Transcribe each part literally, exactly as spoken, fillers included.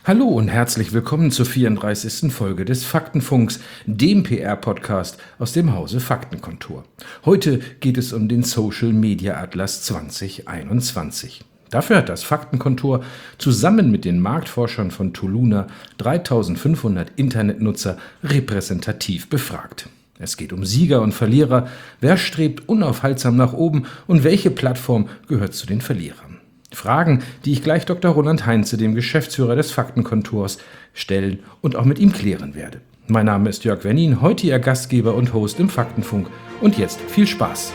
Hallo und herzlich willkommen zur vierunddreißigsten Folge des Faktenfunks, dem P R-Podcast aus dem Hause Faktenkontor. Heute geht es um den Social Media Atlas zwanzig einundzwanzig. Dafür hat das Faktenkontor zusammen mit den Marktforschern von Toluna dreitausendfünfhundert Internetnutzer repräsentativ befragt. Es geht um Sieger und Verlierer, wer strebt unaufhaltsam nach oben und welche Plattform gehört zu den Verlierern. Fragen, die ich gleich Doktor Roland Heinze, dem Geschäftsführer des Faktenkontors, stellen und auch mit ihm klären werde. Mein Name ist Jörg Wernin, heute Ihr Gastgeber und Host im Faktenfunk. Und jetzt viel Spaß!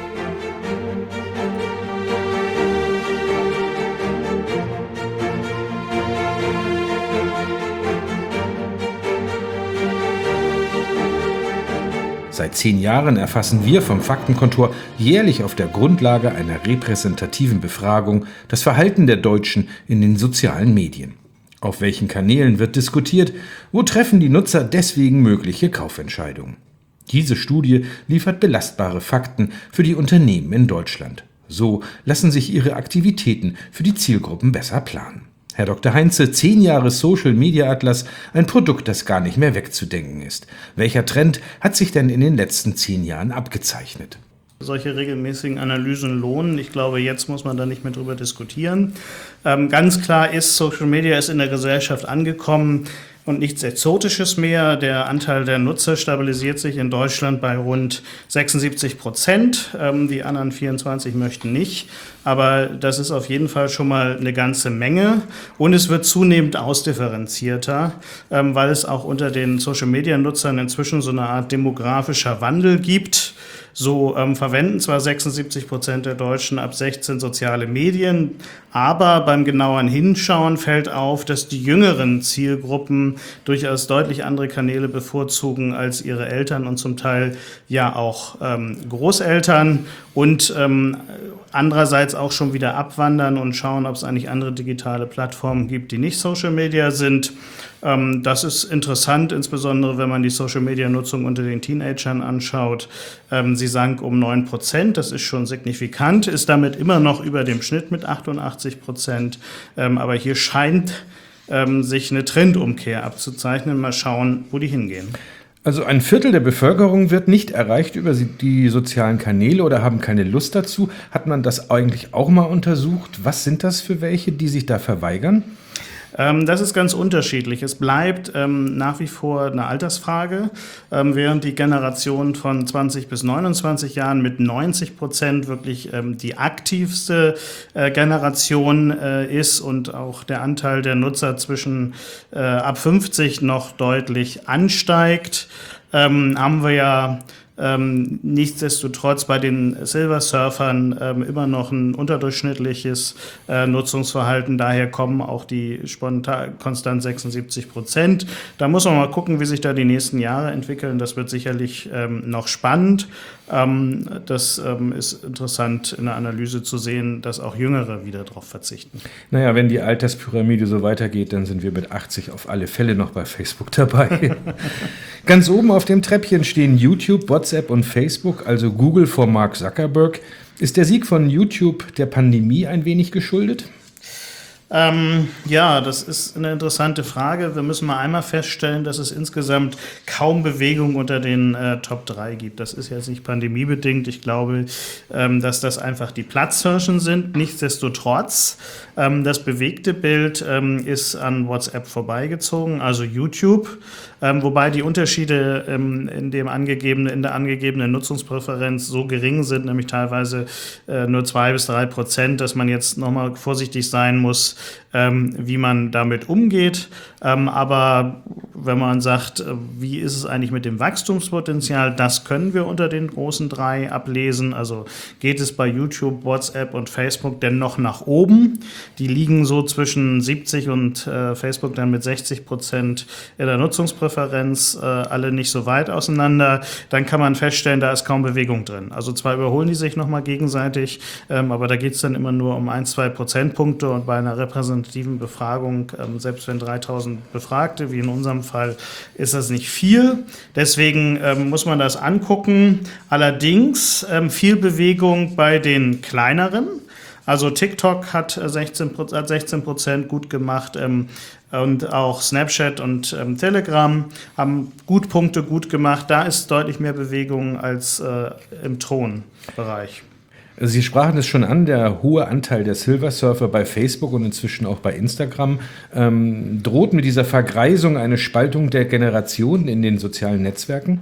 Seit zehn Jahren erfassen wir vom Faktenkontor jährlich auf der Grundlage einer repräsentativen Befragung das Verhalten der Deutschen in den sozialen Medien. Auf welchen Kanälen wird diskutiert? Wo treffen die Nutzer deswegen mögliche Kaufentscheidungen? Diese Studie liefert belastbare Fakten für die Unternehmen in Deutschland. So lassen sich ihre Aktivitäten für die Zielgruppen besser planen. Herr Doktor Heinze, zehn Jahre Social Media Atlas, ein Produkt, das gar nicht mehr wegzudenken ist. Welcher Trend hat sich denn in den letzten zehn Jahren abgezeichnet? Solche regelmäßigen Analysen lohnen. Ich glaube, jetzt muss man da nicht mehr drüber diskutieren. Ähm, ganz klar ist, Social Media ist in der Gesellschaft angekommen und nichts Exotisches mehr. Der Anteil der Nutzer stabilisiert sich in Deutschland bei rund sechsundsiebzig Prozent. Ähm, die anderen vierundzwanzig möchten nicht. Aber das ist auf jeden Fall schon mal eine ganze Menge. Und es wird zunehmend ausdifferenzierter, ähm, weil es auch unter den Social-Media-Nutzern inzwischen so eine Art demografischer Wandel gibt. So ähm, verwenden zwar sechsundsiebzig Prozent der Deutschen ab sechzehn soziale Medien, aber beim genaueren Hinschauen fällt auf, dass die jüngeren Zielgruppen durchaus deutlich andere Kanäle bevorzugen als ihre Eltern und zum Teil ja auch ähm, Großeltern und ähm, andererseits auch schon wieder abwandern und schauen, ob es eigentlich andere digitale Plattformen gibt, die nicht Social Media sind. Ähm, das ist interessant, insbesondere wenn man die Social-Media-Nutzung unter den Teenagern anschaut. Ähm, sie sank um neun Prozent, das ist schon signifikant, ist damit immer noch über dem Schnitt mit achtundachtzig Prozent. Ähm, aber hier scheint ähm, sich eine Trendumkehr abzuzeichnen. Mal schauen, wo die hingehen. Also ein Viertel der Bevölkerung wird nicht erreicht über die sozialen Kanäle oder haben keine Lust dazu. Hat man das eigentlich auch mal untersucht? Was sind das für welche, die sich da verweigern? Das ist ganz unterschiedlich. Es bleibt ähm, nach wie vor eine Altersfrage, ähm, während die Generation von zwanzig bis neunundzwanzig Jahren mit neunzig Prozent wirklich ähm, die aktivste äh, Generation äh, ist und auch der Anteil der Nutzer zwischen äh, ab fünfzig noch deutlich ansteigt, ähm, haben wir ja Ähm, nichtsdestotrotz bei den Silver-Surfern ähm, immer noch ein unterdurchschnittliches äh, Nutzungsverhalten. Daher kommen auch die spontan konstant sechsundsiebzig Prozent. Da muss man mal gucken, wie sich da die nächsten Jahre entwickeln. Das wird sicherlich ähm, noch spannend. Ähm, das ähm, ist interessant in der Analyse zu sehen, dass auch Jüngere wieder darauf verzichten. Naja, wenn die Alterspyramide so weitergeht, dann sind wir mit achtzig auf alle Fälle noch bei Facebook dabei. Ganz oben auf dem Treppchen stehen YouTube, WhatsApp und Facebook, also Google vor Mark Zuckerberg. Ist der Sieg von YouTube der Pandemie ein wenig geschuldet? Ähm, ja, das ist eine interessante Frage. Wir müssen mal einmal feststellen, dass es insgesamt kaum Bewegung unter den äh, Top drei gibt. Das ist jetzt nicht pandemiebedingt. Ich glaube, ähm, dass das einfach die Platzhirschen sind. Nichtsdestotrotz, ähm, das bewegte Bild ähm, ist an WhatsApp vorbeigezogen, also YouTube. Ähm, wobei die Unterschiede ähm, in, dem angegebene, in der angegebenen Nutzungspräferenz so gering sind, nämlich teilweise äh, nur zwei bis drei Prozent, dass man jetzt nochmal vorsichtig sein muss, ähm, wie man damit umgeht. Ähm, aber wenn man sagt, äh, wie ist es eigentlich mit dem Wachstumspotenzial, das können wir unter den großen drei ablesen. Also geht es bei YouTube, WhatsApp und Facebook denn noch nach oben? Die liegen so zwischen siebzig und äh, Facebook dann mit sechzig Prozent in der Nutzungspräferenz, äh, alle nicht so weit auseinander. Dann kann man feststellen, da ist kaum Bewegung drin. Also zwar überholen die sich nochmal gegenseitig, ähm, aber da geht es dann immer nur um ein, zwei Prozentpunkte und bei einer repräsentativen Befragung, ähm, selbst wenn dreitausend Befragte, wie in unserem Fall, ist das nicht viel. Deswegen ähm, muss man das angucken. Allerdings ähm, viel Bewegung bei den kleineren. Also TikTok hat sechzehn Prozent gut gemacht ähm, und auch Snapchat und ähm, Telegram haben gut Punkte gut gemacht. Da ist deutlich mehr Bewegung als äh, im Thronbereich. Sie sprachen es schon an, der hohe Anteil der Silver Surfer bei Facebook und inzwischen auch bei Instagram. Ähm, droht mit dieser Vergreisung eine Spaltung der Generationen in den sozialen Netzwerken?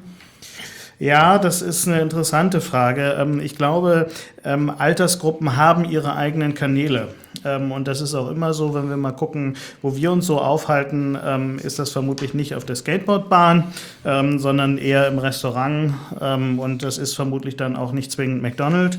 Ja, das ist eine interessante Frage. Ich glaube, Altersgruppen haben ihre eigenen Kanäle. Und das ist auch immer so, wenn wir mal gucken, wo wir uns so aufhalten, ist das vermutlich nicht auf der Skateboardbahn, sondern eher im Restaurant. Und das ist vermutlich dann auch nicht zwingend McDonald's.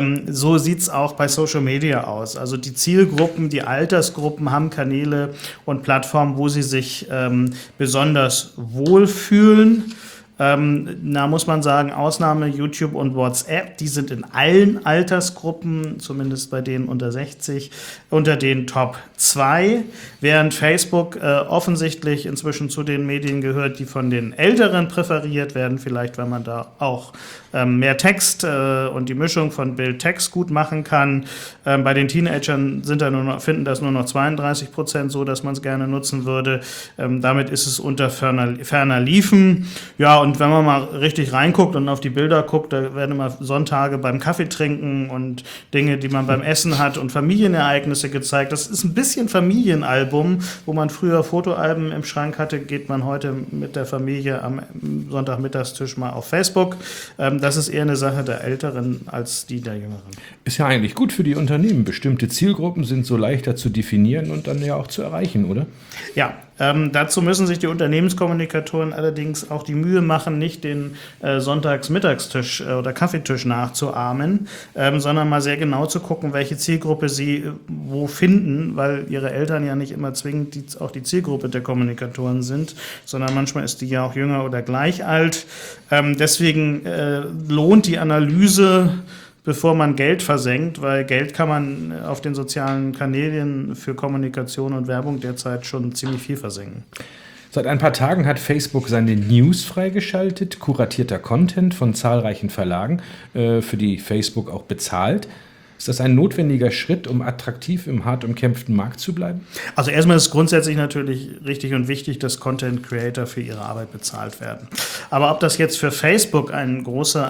So sieht es auch bei Social Media aus. Also die Zielgruppen, die Altersgruppen haben Kanäle und Plattformen, wo sie sich besonders wohlfühlen. Ähm, da muss man sagen, Ausnahme YouTube und WhatsApp, die sind in allen Altersgruppen, zumindest bei denen unter sechzig, unter den Top zwei, während Facebook äh, offensichtlich inzwischen zu den Medien gehört, die von den Älteren präferiert werden, vielleicht weil man da auch ähm, mehr Text äh, und die Mischung von Bild-Text gut machen kann. Ähm, bei den Teenagern sind da nur noch, finden das nur noch zweiunddreißig Prozent so, dass man es gerne nutzen würde. Ähm, damit ist es unter ferner, ferner Liefen. Ja, und Und wenn man mal richtig reinguckt und auf die Bilder guckt, da werden immer Sonntage beim Kaffee trinken und Dinge, die man beim Essen hat und Familienereignisse gezeigt. Das ist ein bisschen Familienalbum, wo man früher Fotoalben im Schrank hatte, geht man heute mit der Familie am Sonntagmittagstisch mal auf Facebook. Das ist eher eine Sache der Älteren als die der Jüngeren. Ist ja eigentlich gut für die Unternehmen. Bestimmte Zielgruppen sind so leichter zu definieren und dann ja auch zu erreichen, oder? Ja, ähm, dazu müssen sich die Unternehmenskommunikatoren allerdings auch die Mühe machen, nicht den äh, Sonntagsmittagstisch äh, oder Kaffeetisch nachzuahmen, ähm, sondern mal sehr genau zu gucken, welche Zielgruppe sie äh, wo finden, weil ihre Eltern ja nicht immer zwingend die, auch die Zielgruppe der Kommunikatoren sind, sondern manchmal ist die ja auch jünger oder gleich alt. Ähm, deswegen äh, lohnt die Analyse, bevor man Geld versenkt, weil Geld kann man auf den sozialen Kanälen für Kommunikation und Werbung derzeit schon ziemlich viel versenken. Seit ein paar Tagen hat Facebook seine News freigeschaltet, kuratierter Content von zahlreichen Verlagen, äh, für die Facebook auch bezahlt. Ist das ein notwendiger Schritt, um attraktiv im hart umkämpften Markt zu bleiben? Also erstmal ist es grundsätzlich natürlich richtig und wichtig, dass Content Creator für ihre Arbeit bezahlt werden. Aber ob das jetzt für Facebook ein großer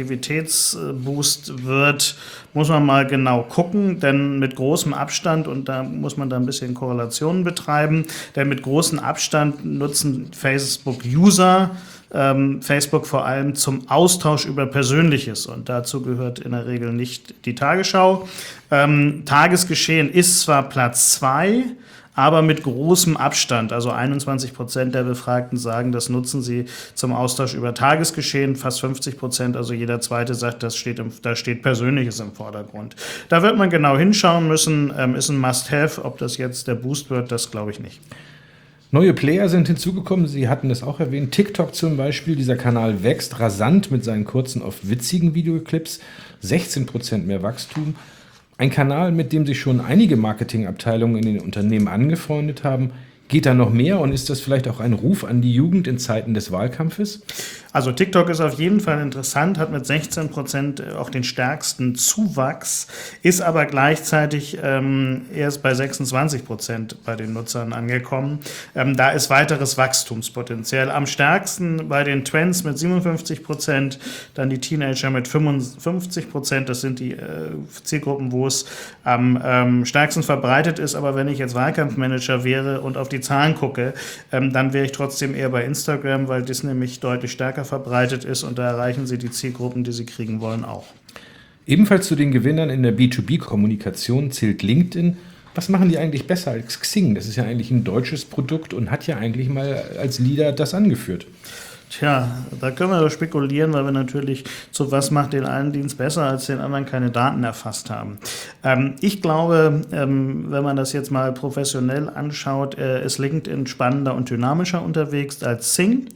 Attraktivitätsboost wird, muss man mal genau gucken, denn mit großem Abstand, und da muss man da ein bisschen Korrelationen betreiben, denn mit großem Abstand nutzen Facebook-User Ähm, Facebook vor allem zum Austausch über Persönliches, und dazu gehört in der Regel nicht die Tagesschau. Ähm, Tagesgeschehen ist zwar Platz zwei, aber mit großem Abstand. Also einundzwanzig Prozent der Befragten sagen, das nutzen sie zum Austausch über Tagesgeschehen. Fast fünfzig Prozent, also jeder Zweite sagt, das steht im, da steht Persönliches im Vordergrund. Da wird man genau hinschauen müssen, ähm, ist ein Must-Have. Ob das jetzt der Boost wird, das glaube ich nicht. Neue Player sind hinzugekommen, Sie hatten es auch erwähnt. TikTok zum Beispiel, dieser Kanal wächst rasant mit seinen kurzen, oft witzigen Videoclips. sechzehn Prozent mehr Wachstum. Ein Kanal, mit dem sich schon einige Marketingabteilungen in den Unternehmen angefreundet haben. Geht da noch mehr, und ist das vielleicht auch ein Ruf an die Jugend in Zeiten des Wahlkampfes? Also TikTok ist auf jeden Fall interessant, hat mit sechzehn Prozent auch den stärksten Zuwachs, ist aber gleichzeitig ähm, erst bei sechsundzwanzig Prozent bei den Nutzern angekommen. Ähm, da ist weiteres Wachstumspotenzial. Am stärksten bei den Trends mit siebenundfünfzig Prozent, dann die Teenager mit fünfundfünfzig Prozent. Das sind die äh, Zielgruppen, wo es am ähm, stärksten verbreitet ist. Aber wenn ich jetzt Wahlkampfmanager wäre und auf die Zahlen gucke, ähm, dann wäre ich trotzdem eher bei Instagram, weil das nämlich deutlich stärker verbreitet ist, und da erreichen sie die Zielgruppen, die sie kriegen wollen, auch. Ebenfalls zu den Gewinnern in der B zwei B-Kommunikation zählt LinkedIn. Was machen die eigentlich besser als Xing? Das ist ja eigentlich ein deutsches Produkt und hat ja eigentlich mal als Leader das angeführt. Tja, da können wir spekulieren, weil wir natürlich zu was macht den einen Dienst besser als den anderen keine Daten erfasst haben. Ähm, ich glaube, ähm, wenn man das jetzt mal professionell anschaut, äh, ist LinkedIn spannender und dynamischer unterwegs als Xing.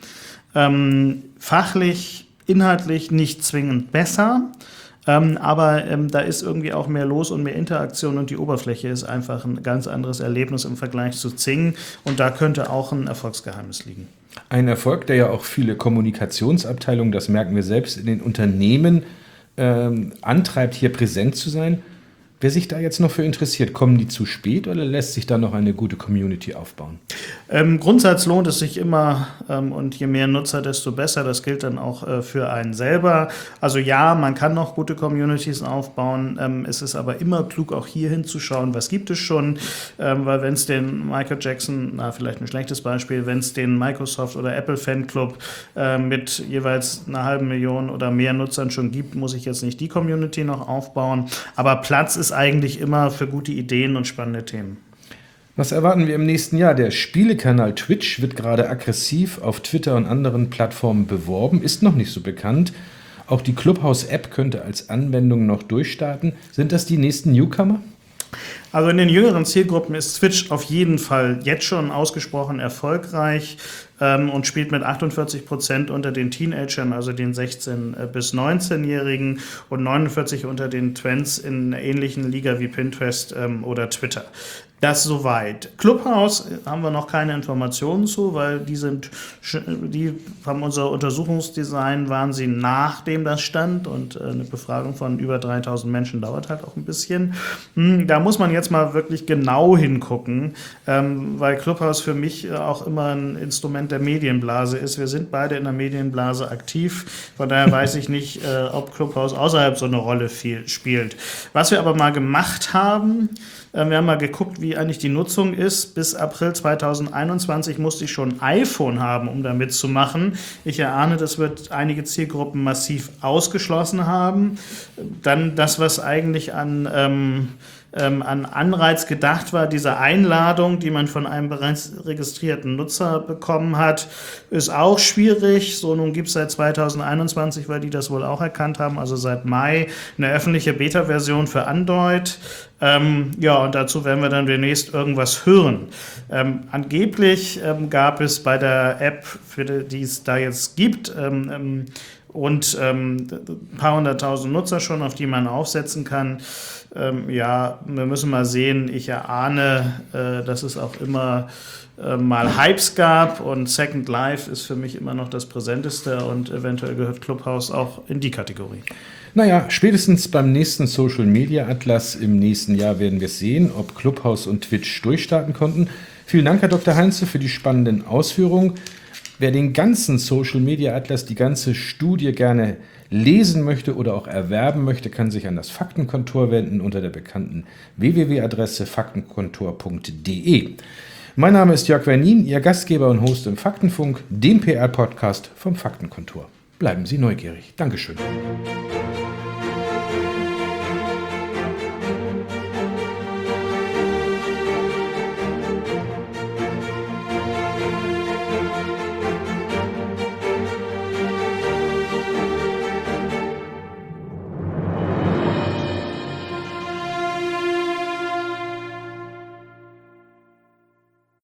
Ähm, fachlich, inhaltlich nicht zwingend besser, ähm, aber ähm, da ist irgendwie auch mehr los und mehr Interaktion, und die Oberfläche ist einfach ein ganz anderes Erlebnis im Vergleich zu Xing, und da könnte auch ein Erfolgsgeheimnis liegen. Ein Erfolg, der ja auch viele Kommunikationsabteilungen, das merken wir selbst in den Unternehmen, ähm, antreibt, hier präsent zu sein. Wer sich da jetzt noch für interessiert, kommen die zu spät oder lässt sich da noch eine gute Community aufbauen? Im Grundsatz lohnt es sich immer ähm, und je mehr Nutzer, desto besser. Das gilt dann auch äh, für einen selber. Also ja, man kann noch gute Communities aufbauen. Ähm, es ist aber immer klug, auch hier hinzuschauen, was gibt es schon. Ähm, weil wenn es den Michael Jackson, na vielleicht ein schlechtes Beispiel, wenn es den Microsoft oder Apple Fanclub äh, mit jeweils einer halben Million oder mehr Nutzern schon gibt, muss ich jetzt nicht die Community noch aufbauen. Aber Platz ist eigentlich immer für gute Ideen und spannende Themen. Was erwarten wir im nächsten Jahr? Der Spielekanal Twitch wird gerade aggressiv auf Twitter und anderen Plattformen beworben, ist noch nicht so bekannt. Auch die Clubhouse-App könnte als Anwendung noch durchstarten. Sind das die nächsten Newcomer? Also in den jüngeren Zielgruppen ist Twitch auf jeden Fall jetzt schon ausgesprochen erfolgreich ähm, und spielt mit achtundvierzig Prozent unter den Teenagern, also den sechzehn- bis neunzehnjährigen und neunundvierzig unter den Twents in einer ähnlichen Liga wie Pinterest ähm, oder Twitter. Das soweit. Clubhouse haben wir noch keine Informationen zu, weil die sind, die haben unser Untersuchungsdesign, waren sie nachdem das stand und eine Befragung von über dreitausend Menschen dauert halt auch ein bisschen. Da muss man jetzt mal wirklich genau hingucken, weil Clubhouse für mich auch immer ein Instrument der Medienblase ist. Wir sind beide in der Medienblase aktiv, von daher weiß ich nicht, ob Clubhouse außerhalb so eine Rolle viel spielt. Was wir aber mal gemacht haben, wir haben mal geguckt, wie eigentlich die Nutzung ist. Bis April zweitausendeinundzwanzig musste ich schon ein iPhone haben, um da mitzumachen. Ich erahne, das wird einige Zielgruppen massiv ausgeschlossen haben. Dann das, was eigentlich an, ähm, ähm, an Anreiz gedacht war, diese Einladung, die man von einem bereits registrierten Nutzer bekommen hat, ist auch schwierig. So, nun gibt es seit zweitausendeinundzwanzig, weil die das wohl auch erkannt haben, also seit Mai, eine öffentliche Beta-Version für Android. Ähm, ja, und dazu werden wir dann demnächst irgendwas hören. Ähm, angeblich ähm, gab es bei der App, für die, die es da jetzt gibt, ähm, ähm, und ähm, ein paar hunderttausend Nutzer schon, auf die man aufsetzen kann. Ähm, ja, wir müssen mal sehen. Ich erahne, äh, dass es auch immer äh, mal Hypes gab und Second Life ist für mich immer noch das Präsenteste und eventuell gehört Clubhouse auch in die Kategorie. Naja, spätestens beim nächsten Social Media Atlas im nächsten Jahr werden wir sehen, ob Clubhouse und Twitch durchstarten konnten. Vielen Dank, Herr Doktor Heinze, für die spannenden Ausführungen. Wer den ganzen Social Media Atlas, die ganze Studie gerne lesen möchte oder auch erwerben möchte, kann sich an das Faktenkontor wenden unter der bekannten w w w-Adresse faktenkontor punkt d e. Mein Name ist Jörg Wernin, Ihr Gastgeber und Host im Faktenfunk, dem P R-Podcast vom Faktenkontor. Bleiben Sie neugierig. Dankeschön.